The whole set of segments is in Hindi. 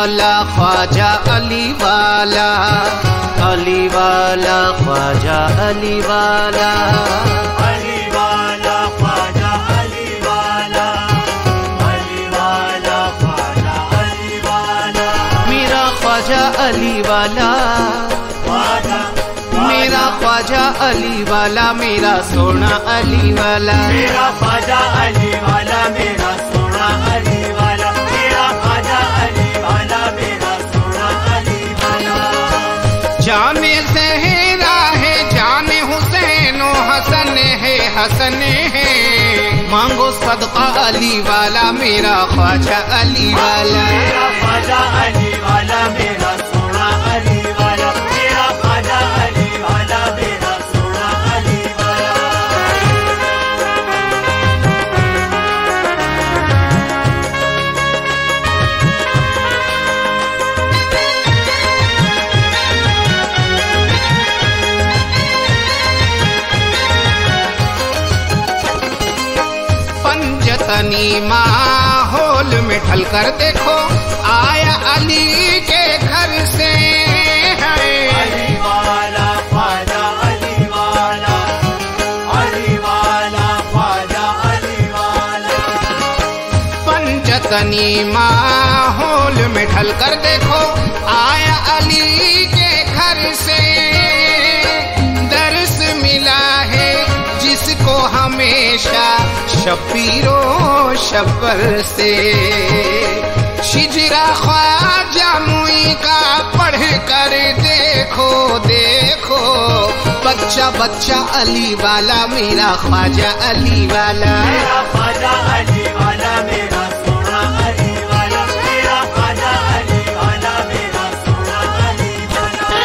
वाला ख्वाजा अली वाला, अली वाला ख्वाजा अली वाला, अली वाला ख्वाजा अली वाला, अली वाला ख्वाजा अली वाला, मेरा ख्वाजा अली वाला, ख्वाजा मेरा ख्वाजा अली वाला, मेरा सोना अली वाला, मेरा ख्वाजा अली वाला, मेरा सोना अली वाला, मेरा ख्वाजा अली वाला, मेरा सोना अली वाला। जाने ज़हरा है, जाने हुसैन ओ हसन है, हसन है, मांगो सदका अली वाला, मेरा ख्वाजा अली वाला, मेरा ख्वाजा अली वाला, मेरा सोना अली वाला, मेरा ख्वाजा अली वाला, मेरा सोना अली वाला। पंजतनी माहौल में ढल कर देखो, आया अली के घर से है, अली वाला ख्वाजा अली वाला, अली वाला ख्वाजा अली वाला, पंजतनी माहौल में ढल कर देखो, आया अली के घर से, दर्श मिला है जिसको हमेशा शबीरो शबर से, शिजरा ख्वाजा मुई का पढ़ कर देखो देखो, बच्चा बच्चा अली वाला, मेरा ख्वाजा अली वाला, मेरा ख्वाजा अली वाला, मेरा सोना अली वाला, मेरा ख्वाजा अली वाला, मेरा सोना अली वाला।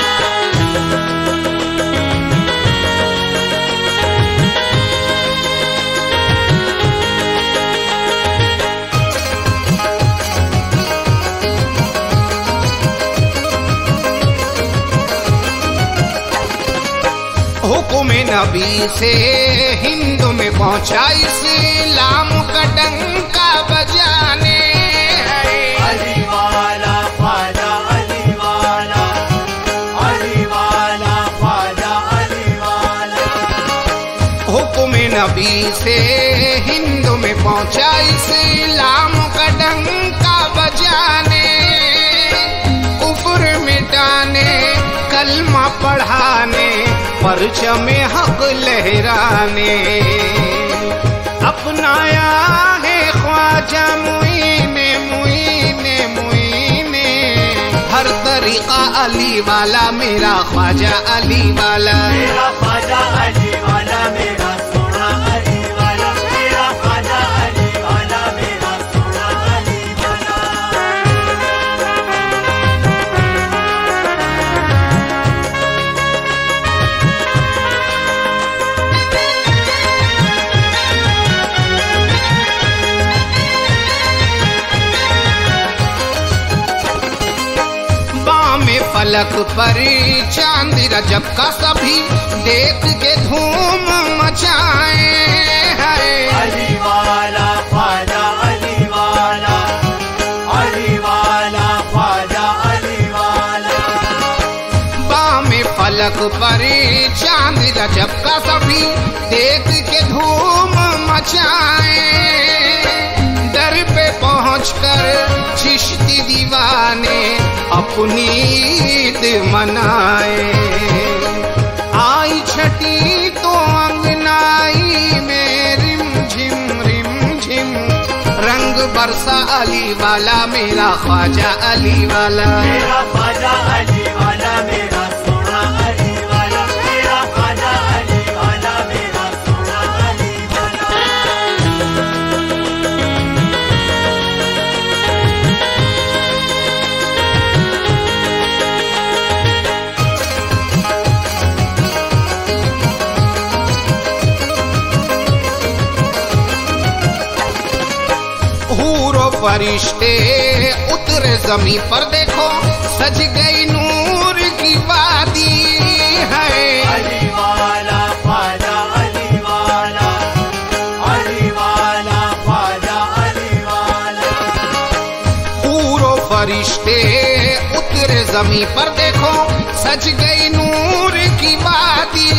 हुक्म नबी से हिंद में पहुंचा इस्लाम का डंका बजाने है, अली वाला ख्वाजा अली वाला, अली वाला ख्वाजा अली वाला, हुक्म नबी से हिंद में पहुंचा इस्लाम का डंका बजाने, कुफ्र मिटाने कलमा पढ़ाने, परचमे हक लहराने, अपनाया है ख्वाजा मुईने मुईने मुईने, हर तरीका अली वाला, मेरा ख्वाजा अली वाला, मेरा ख्वाजा अली वाला, मेरा सोना अली वाला, मेरा ख्वाजा अली वाला, मेरा सोना अली वाला। फलक पर चांद रजब का सभी देख के धूम मचाए है, अली वाला ख्वाजा अली वाला, अली वाला ख्वाजा अली वाला, बामे फलक पर चांद रजब का सभी देख के धूम मचाए, दर पे पहुंचकर चिश्ती दीवाने अपनी ईद मनाए, आई छठी तो अंगनाई में रिम झिम, रंग बरसा अली वाला, मेरा ख्वाजा अली वाला, मेरा ख्वाजा अली वाला, मेरा सोना अली वाला, मेरा ख्वाजा अली वाला, मेरा सोना अली वाला। हूरो फरिश्ते उतरे जमी पर देखो, सज गई नूर की वादी है, अली वाला ख्वाजा अली वाला, अली वाला ख्वाजा अली वाला, हूरो फरिश्ते जमी पर देखो सज गई नूर की बाती,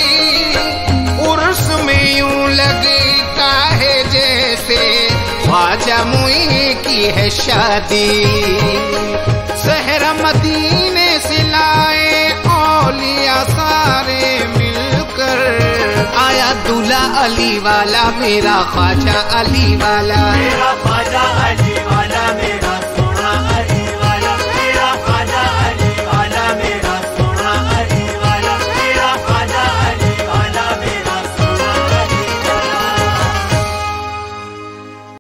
उर्स में यूं लगता है जैसे ख्वाजा मुई की है शादी। सहरा मदीने से लाए औलिया सारे मिलकर, आया दूल्हा अली वाला मेरा ख्वाजा अली वाला, मेरा ख्वाजा अली वाला मेरा